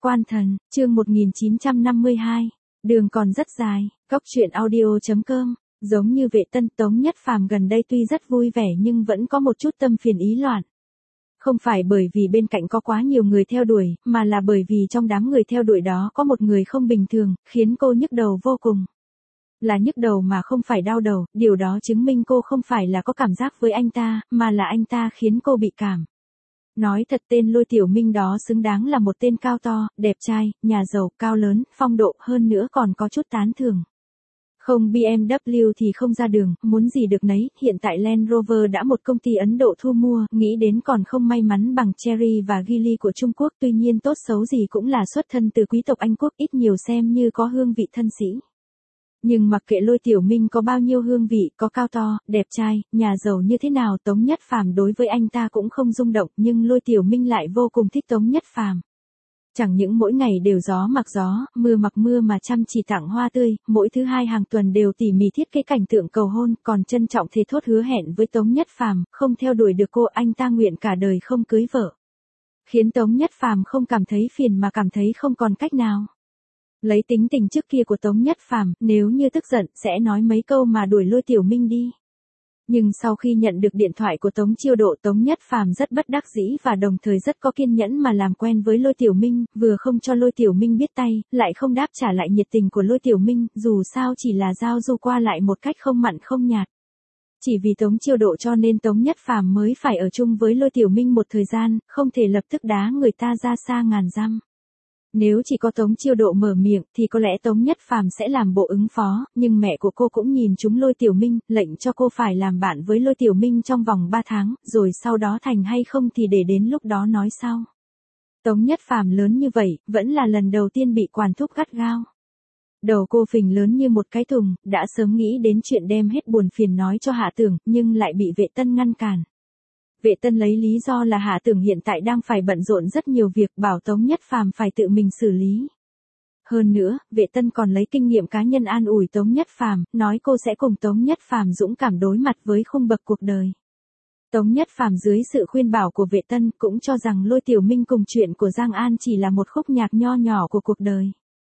Quan thần, chương 1952. Đường còn rất dài, Cóc truyện audio.com. Giống như Vệ Tân, Tống Nhất Phàm gần đây tuy rất vui vẻ nhưng vẫn có một chút tâm phiền ý loạn. Không phải bởi vì bên cạnh có quá nhiều người theo đuổi, mà là bởi vì trong đám người theo đuổi đó có một người không bình thường, khiến cô nhức đầu vô cùng. Là nhức đầu mà không phải đau đầu, điều đó chứng minh cô không phải là có cảm giác với anh ta, mà là anh ta khiến cô bị cảm. Nói thật, tên Lôi Tiểu Minh đó xứng đáng là một tên cao to, đẹp trai, nhà giàu, cao lớn, phong độ, hơn nữa còn có chút tán thưởng. Không BMW thì không ra đường, muốn gì được nấy, hiện tại Land Rover đã một công ty Ấn Độ thu mua, nghĩ đến còn không may mắn bằng Chery và Geely của Trung Quốc, tuy nhiên tốt xấu gì cũng là xuất thân từ quý tộc Anh Quốc, ít nhiều xem như có hương vị thân sĩ. Nhưng mặc kệ Lôi Tiểu Minh có bao nhiêu hương vị, có cao to, đẹp trai, nhà giàu như thế nào, Tống Nhất Phàm đối với anh ta cũng không rung động, nhưng Lôi Tiểu Minh lại vô cùng thích Tống Nhất Phàm. Chẳng những mỗi ngày đều gió mặc gió, mưa mặc mưa mà chăm chỉ tặng hoa tươi, mỗi thứ hai hàng tuần đều tỉ mỉ thiết kế cảnh tượng cầu hôn, còn trân trọng thề thốt hứa hẹn với Tống Nhất Phàm, không theo đuổi được cô anh ta nguyện cả đời không cưới vợ. Khiến Tống Nhất Phàm không cảm thấy phiền mà cảm thấy không còn cách nào. Lấy tính tình trước kia của Tống Nhất Phàm, nếu như tức giận sẽ nói mấy câu mà đuổi Lôi Tiểu Minh đi. Nhưng sau khi nhận được điện thoại của Tống Chiêu Độ, Tống Nhất Phàm rất bất đắc dĩ và đồng thời rất có kiên nhẫn mà làm quen với Lôi Tiểu Minh, vừa không cho Lôi Tiểu Minh biết tay, lại không đáp trả lại nhiệt tình của Lôi Tiểu Minh, dù sao chỉ là giao du qua lại một cách không mặn không nhạt. Chỉ vì Tống Chiêu Độ cho nên Tống Nhất Phàm mới phải ở chung với Lôi Tiểu Minh một thời gian, không thể lập tức đá người ta ra xa ngàn dặm. Nếu chỉ có Tống Chiêu Độ mở miệng thì có lẽ Tống Nhất Phàm sẽ làm bộ ứng phó, nhưng mẹ của cô cũng nhìn trúng Lôi Tiểu Minh, lệnh cho cô phải làm bạn với Lôi Tiểu Minh trong vòng 3 tháng, rồi sau đó thành hay không thì để đến lúc đó nói sau. Tống Nhất Phàm lớn như vậy, vẫn là lần đầu tiên bị quản thúc gắt gao. Đầu cô phình lớn như một cái thùng, đã sớm nghĩ đến chuyện đem hết buồn phiền nói cho Hạ Tưởng, nhưng lại bị Vệ Tân ngăn cản. Vệ Tân lấy lý do là Hạ Tưởng hiện tại đang phải bận rộn rất nhiều việc, bảo Tống Nhất Phàm phải tự mình xử lý. Hơn nữa, Vệ Tân còn lấy kinh nghiệm cá nhân an ủi Tống Nhất Phàm, nói cô sẽ cùng Tống Nhất Phàm dũng cảm đối mặt với khung bậc cuộc đời. Tống Nhất Phàm dưới sự khuyên bảo của Vệ Tân cũng cho rằng Lôi Tiểu Minh cùng chuyện của Giang An chỉ là một khúc nhạc nho nhỏ của cuộc đời.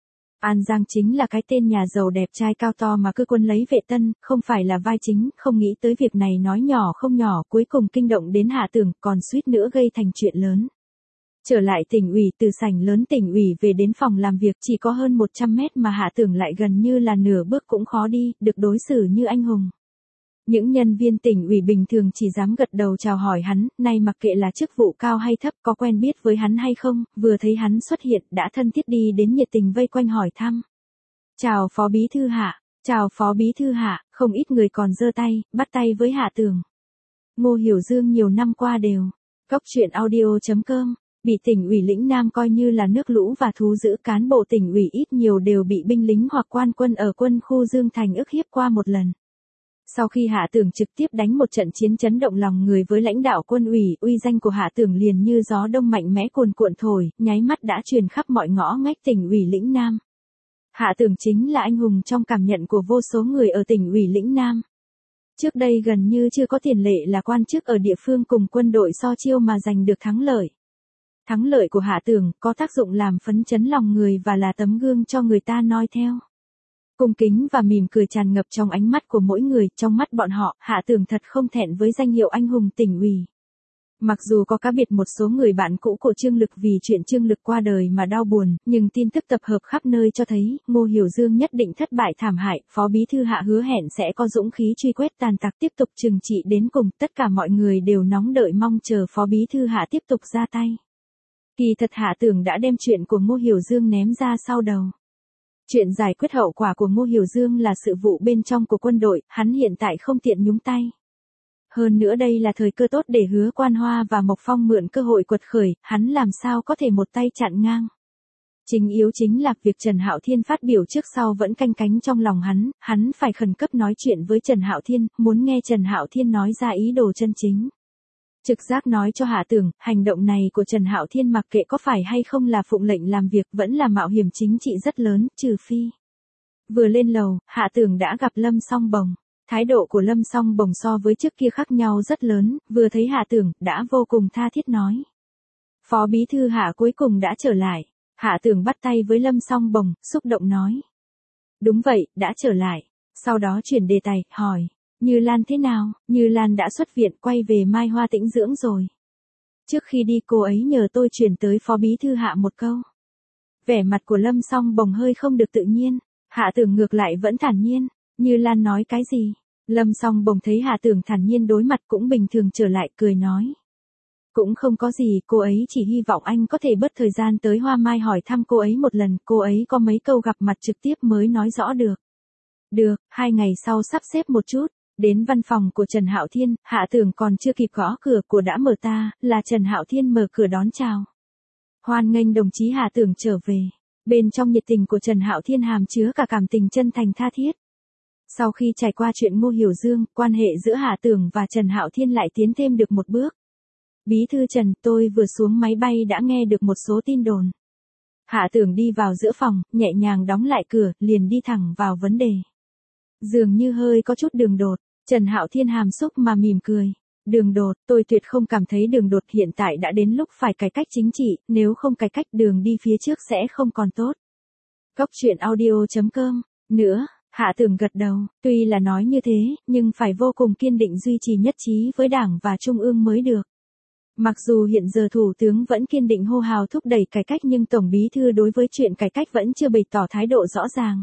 An Giang chính là cái tên nhà giàu đẹp trai cao to mà cứ quân lấy Vệ Tân, không phải là vai chính, không nghĩ tới việc này nói nhỏ không nhỏ, cuối cùng kinh động đến Hạ Tưởng, còn suýt nữa gây thành chuyện lớn. Trở lại tỉnh ủy, từ sảnh lớn tỉnh ủy về đến phòng làm việc chỉ có hơn 100 mét mà Hạ Tưởng lại gần như là nửa bước cũng khó đi, được đối xử như anh hùng. Những nhân viên tỉnh ủy bình thường chỉ dám gật đầu chào hỏi hắn, nay mặc kệ là chức vụ cao hay thấp, có quen biết với hắn hay không, vừa thấy hắn xuất hiện đã thân thiết đi đến nhiệt tình vây quanh hỏi thăm. Chào Phó Bí Thư Hạ, chào Phó Bí Thư Hạ, không ít người còn giơ tay, bắt tay với Hạ Tưởng. Ngô Hiểu Dương nhiều năm qua đều, Cóc truyện audio.com, bị tỉnh ủy lĩnh Nam coi như là nước lũ và thú dữ, cán bộ tỉnh ủy ít nhiều đều bị binh lính hoặc quan quân ở quân khu Dương Thành ức hiếp qua một lần. Sau khi Hạ Tưởng trực tiếp đánh một trận chiến chấn động lòng người với lãnh đạo quân ủy, uy danh của Hạ Tưởng liền như gió đông mạnh mẽ cuồn cuộn thổi, nháy mắt đã truyền khắp mọi ngõ ngách tỉnh ủy lĩnh Nam. Hạ Tưởng chính là anh hùng trong cảm nhận của vô số người ở tỉnh ủy lĩnh Nam. Trước đây gần như chưa có tiền lệ là quan chức ở địa phương cùng quân đội so chiêu mà giành được thắng lợi. Thắng lợi của Hạ Tưởng có tác dụng làm phấn chấn lòng người và là tấm gương cho người ta noi theo. Cung kính và mỉm cười tràn ngập trong ánh mắt của mỗi người, trong mắt bọn họ, Hạ Tưởng thật không thẹn với danh hiệu anh hùng tỉnh ủy. Mặc dù có cá biệt một số người bạn cũ của Trương Lực vì chuyện Trương Lực qua đời mà đau buồn, nhưng tin tức tập hợp khắp nơi cho thấy, Ngô Hiểu Dương nhất định thất bại thảm hại, Phó Bí Thư Hạ hứa hẹn sẽ có dũng khí truy quét tàn tặc tiếp tục trừng trị đến cùng, tất cả mọi người đều nóng đợi mong chờ Phó Bí Thư Hạ tiếp tục ra tay. Kỳ thật Hạ Tưởng đã đem chuyện của Ngô Hiểu Dương ném ra sau đầu. Chuyện giải quyết hậu quả của Ngô Hiểu Dương là sự vụ bên trong của quân đội, hắn hiện tại không tiện nhúng tay. Hơn nữa đây là thời cơ tốt để Hứa Quan Hoa và Mộc Phong mượn cơ hội quật khởi, hắn làm sao có thể một tay chặn ngang. Chính yếu chính là việc Trần Hạo Thiên phát biểu trước sau vẫn canh cánh trong lòng hắn phải khẩn cấp nói chuyện với Trần Hạo Thiên, muốn nghe Trần Hạo Thiên nói ra ý đồ chân chính. Trực giác nói cho Hạ Tưởng, hành động này của Trần Hạo Thiên mặc kệ có phải hay không là phụng lệnh làm việc vẫn là mạo hiểm chính trị rất lớn, trừ phi. Vừa lên lầu, Hạ Tưởng đã gặp Lâm Song Bồng. Thái độ của Lâm Song Bồng so với trước kia khác nhau rất lớn, vừa thấy Hạ Tưởng, đã vô cùng tha thiết nói. Phó Bí Thư Hạ cuối cùng đã trở lại. Hạ Tường bắt tay với Lâm Song Bồng, xúc động nói. Đúng vậy, đã trở lại. Sau đó chuyển đề tài, hỏi. Như Lan thế nào? Như Lan đã xuất viện quay về Mai Hoa tĩnh dưỡng rồi. Trước khi đi cô ấy nhờ tôi chuyển tới Phó Bí Thư Hạ một câu. Vẻ mặt của Lâm Song Bồng hơi không được tự nhiên. Hạ Tường ngược lại vẫn thản nhiên. Như Lan nói cái gì? Lâm Song Bồng thấy Hạ Tường thản nhiên đối mặt cũng bình thường trở lại, cười nói. Cũng không có gì, cô ấy chỉ hy vọng anh có thể bớt thời gian tới Hoa Mai hỏi thăm cô ấy một lần, cô ấy có mấy câu gặp mặt trực tiếp mới nói rõ được. Được, 2 ngày sau sắp xếp một chút. Đến văn phòng của Trần Hạo Thiên, Hạ Tường còn chưa kịp gõ cửa, của đã mở ta, là Trần Hạo Thiên mở cửa đón chào. Hoan nghênh đồng chí Hạ Tường trở về. Bên trong nhiệt tình của Trần Hạo Thiên hàm chứa cả cảm tình chân thành tha thiết. Sau khi trải qua chuyện Ngô Hiểu Dương, quan hệ giữa Hạ Tường và Trần Hạo Thiên lại tiến thêm được một bước. Bí thư Trần, tôi vừa xuống máy bay đã nghe được một số tin đồn. Hạ Tường đi vào giữa phòng, nhẹ nhàng đóng lại cửa, liền đi thẳng vào vấn đề. Dường như hơi có chút đường đột, Trần Hạo Thiên hàm xúc mà mỉm cười. Đường đột, tôi tuyệt không cảm thấy đường đột, hiện tại đã đến lúc phải cải cách chính trị, nếu không cải cách đường đi phía trước sẽ không còn tốt. Cốc truyện audio.com. Nữa, Hạ Tường gật đầu, tuy là nói như thế, nhưng phải vô cùng kiên định duy trì nhất trí với Đảng và Trung ương mới được. Mặc dù hiện giờ Thủ tướng vẫn kiên định hô hào thúc đẩy cải cách nhưng Tổng Bí thư đối với chuyện cải cách vẫn chưa bày tỏ thái độ rõ ràng.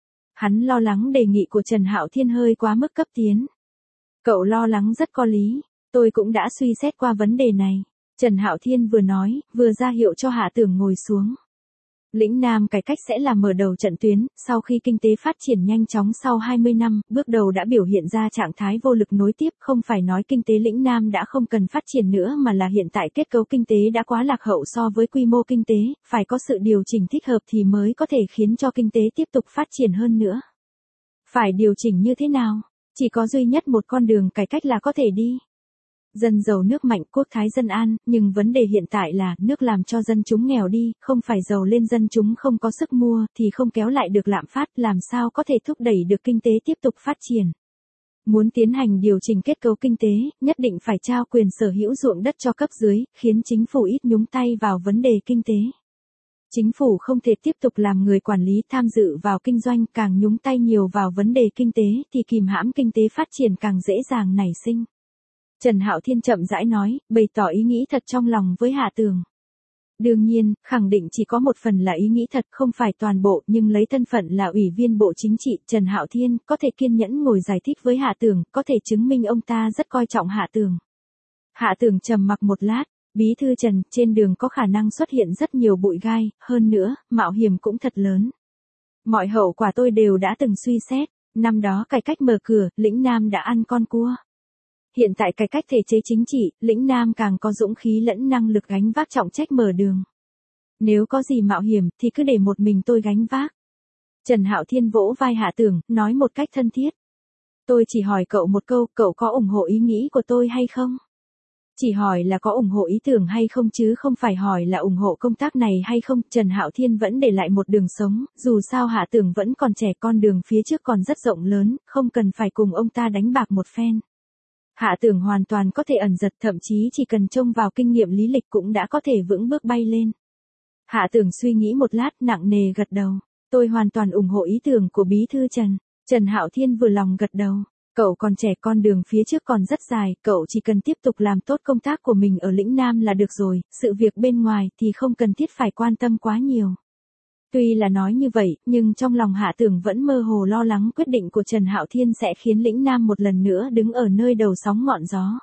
Hắn lo lắng đề nghị của Trần Hạo Thiên hơi quá mức cấp tiến. Cậu lo lắng rất có lý, tôi cũng đã suy xét qua vấn đề này. Trần Hạo Thiên vừa nói, vừa ra hiệu cho Hạ Tường ngồi xuống. Lĩnh Nam cải cách sẽ là mở đầu trận tuyến, sau khi kinh tế phát triển nhanh chóng sau 20 năm, bước đầu đã biểu hiện ra trạng thái vô lực nối tiếp, không phải nói kinh tế lĩnh Nam đã không cần phát triển nữa mà là hiện tại kết cấu kinh tế đã quá lạc hậu so với quy mô kinh tế, phải có sự điều chỉnh thích hợp thì mới có thể khiến cho kinh tế tiếp tục phát triển hơn nữa. Phải điều chỉnh như thế nào? Chỉ có duy nhất một con đường cải cách là có thể đi. Dân giàu nước mạnh, quốc thái dân an, nhưng vấn đề hiện tại là nước làm cho dân chúng nghèo đi, không phải giàu lên dân chúng không có sức mua thì không kéo lại được lạm phát, làm sao có thể thúc đẩy được kinh tế tiếp tục phát triển. Muốn tiến hành điều chỉnh kết cấu kinh tế, nhất định phải trao quyền sở hữu ruộng đất cho cấp dưới, khiến chính phủ ít nhúng tay vào vấn đề kinh tế. Chính phủ không thể tiếp tục làm người quản lý tham dự vào kinh doanh, càng nhúng tay nhiều vào vấn đề kinh tế thì kìm hãm kinh tế phát triển càng dễ dàng nảy sinh. Trần Hạo Thiên chậm rãi nói, bày tỏ ý nghĩ thật trong lòng với Hạ Tường. Đương nhiên, khẳng định chỉ có một phần là ý nghĩ thật, không phải toàn bộ, nhưng lấy thân phận là Ủy viên Bộ Chính trị, Trần Hạo Thiên có thể kiên nhẫn ngồi giải thích với Hạ Tường, có thể chứng minh ông ta rất coi trọng Hạ Tường. Hạ Tường trầm mặc một lát, Bí thư Trần, trên đường có khả năng xuất hiện rất nhiều bụi gai, hơn nữa, mạo hiểm cũng thật lớn. Mọi hậu quả tôi đều đã từng suy xét, năm đó cải cách mở cửa, lĩnh Nam đã ăn con cua. Hiện tại cải cách thể chế chính trị, lĩnh Nam càng có dũng khí lẫn năng lực gánh vác trọng trách mở đường. Nếu có gì mạo hiểm thì cứ để một mình tôi gánh vác. Trần Hạo Thiên vỗ vai Hạ Tường, nói một cách thân thiết. Tôi chỉ hỏi cậu một câu, cậu có ủng hộ ý nghĩ của tôi hay không? Chỉ hỏi là có ủng hộ ý tưởng hay không chứ không phải hỏi là ủng hộ công tác này hay không. Trần Hạo Thiên vẫn để lại một đường sống, dù sao Hạ Tường vẫn còn trẻ, con đường phía trước còn rất rộng lớn, không cần phải cùng ông ta đánh bạc một phen. Hạ Tường hoàn toàn có thể ẩn giật, thậm chí chỉ cần trông vào kinh nghiệm lý lịch cũng đã có thể vững bước bay lên. Hạ Tường suy nghĩ một lát, nặng nề gật đầu. Tôi hoàn toàn ủng hộ ý tưởng của Bí thư Trần. Trần Hạo Thiên vừa lòng gật đầu. Cậu còn trẻ, con đường phía trước còn rất dài, cậu chỉ cần tiếp tục làm tốt công tác của mình ở lĩnh Nam là được rồi, sự việc bên ngoài thì không cần thiết phải quan tâm quá nhiều. Tuy là nói như vậy, nhưng trong lòng Hạ Tường vẫn mơ hồ lo lắng quyết định của Trần Hạo Thiên sẽ khiến lĩnh Nam một lần nữa đứng ở nơi đầu sóng ngọn gió.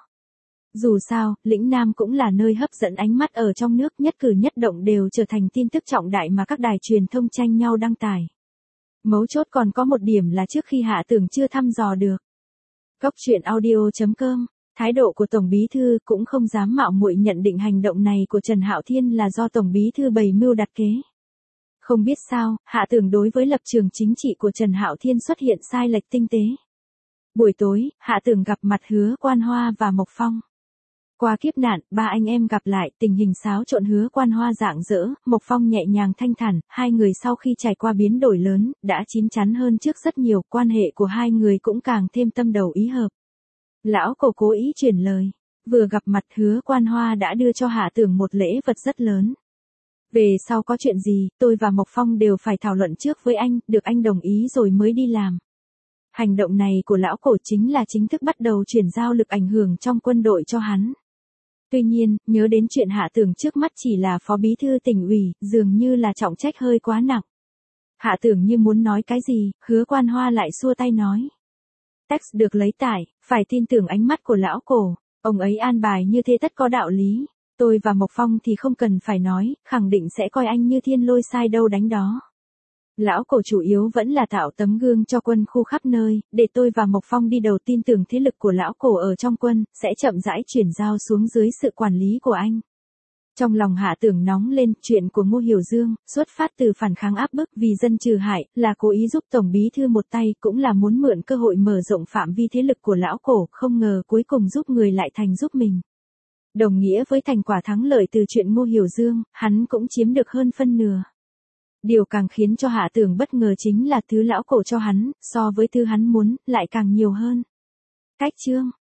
Dù sao, lĩnh Nam cũng là nơi hấp dẫn ánh mắt ở trong nước, nhất cử nhất động đều trở thành tin tức trọng đại mà các đài truyền thông tranh nhau đăng tải. Mấu chốt còn có một điểm là trước khi Hạ Tường chưa thăm dò được. Cốc truyện audio.com, thái độ của Tổng Bí Thư cũng không dám mạo muội nhận định hành động này của Trần Hạo Thiên là do Tổng Bí Thư bày mưu đặt kế. Không biết sao, Hạ Tường đối với lập trường chính trị của Trần Hạo Thiên xuất hiện sai lệch tinh tế. Buổi tối, Hạ Tường gặp mặt Hứa Quan Hoa và Mộc Phong. Qua kiếp nạn, ba anh em gặp lại, tình hình xáo trộn. Hứa Quan Hoa rạng rỡ, Mộc Phong nhẹ nhàng thanh thản, hai người sau khi trải qua biến đổi lớn, đã chín chắn hơn trước rất nhiều, quan hệ của hai người cũng càng thêm tâm đầu ý hợp. Lão Cổ cố ý chuyển lời, vừa gặp mặt Hứa Quan Hoa đã đưa cho Hạ Tường một lễ vật rất lớn. Về sau có chuyện gì, tôi và Mộc Phong đều phải thảo luận trước với anh, được anh đồng ý rồi mới đi làm. Hành động này của lão cổ chính là chính thức bắt đầu chuyển giao lực ảnh hưởng trong quân đội cho hắn. Tuy nhiên, nhớ đến chuyện Hạ Tưởng trước mắt chỉ là phó bí thư tỉnh ủy, dường như là trọng trách hơi quá nặng. Hạ Tưởng như muốn nói cái gì, Hứa Quan Hoa lại xua tay nói. Text được lấy tải, phải tin tưởng ánh mắt của lão cổ, ông ấy an bài như thế tất có đạo lý. Tôi và Mộc Phong thì không cần phải nói, khẳng định sẽ coi anh như thiên lôi sai đâu đánh đó. Lão cổ chủ yếu vẫn là tạo tấm gương cho quân khu khắp nơi, để tôi và Mộc Phong đi đầu tin tưởng thế lực của lão cổ ở trong quân, sẽ chậm rãi chuyển giao xuống dưới sự quản lý của anh. Trong lòng Hạ Tưởng nóng lên, chuyện của Ngô Hiểu Dương, xuất phát từ phản kháng áp bức vì dân trừ hại, là cố ý giúp Tổng Bí Thư một tay, cũng là muốn mượn cơ hội mở rộng phạm vi thế lực của lão cổ, không ngờ cuối cùng giúp người lại thành giúp mình. Đồng nghĩa với thành quả thắng lợi từ chuyện Ngô Hiểu Dương, hắn cũng chiếm được hơn phân nửa. Điều càng khiến cho Hạ Tưởng bất ngờ chính là thứ lão cổ cho hắn, so với thứ hắn muốn, lại càng nhiều hơn. Cách chương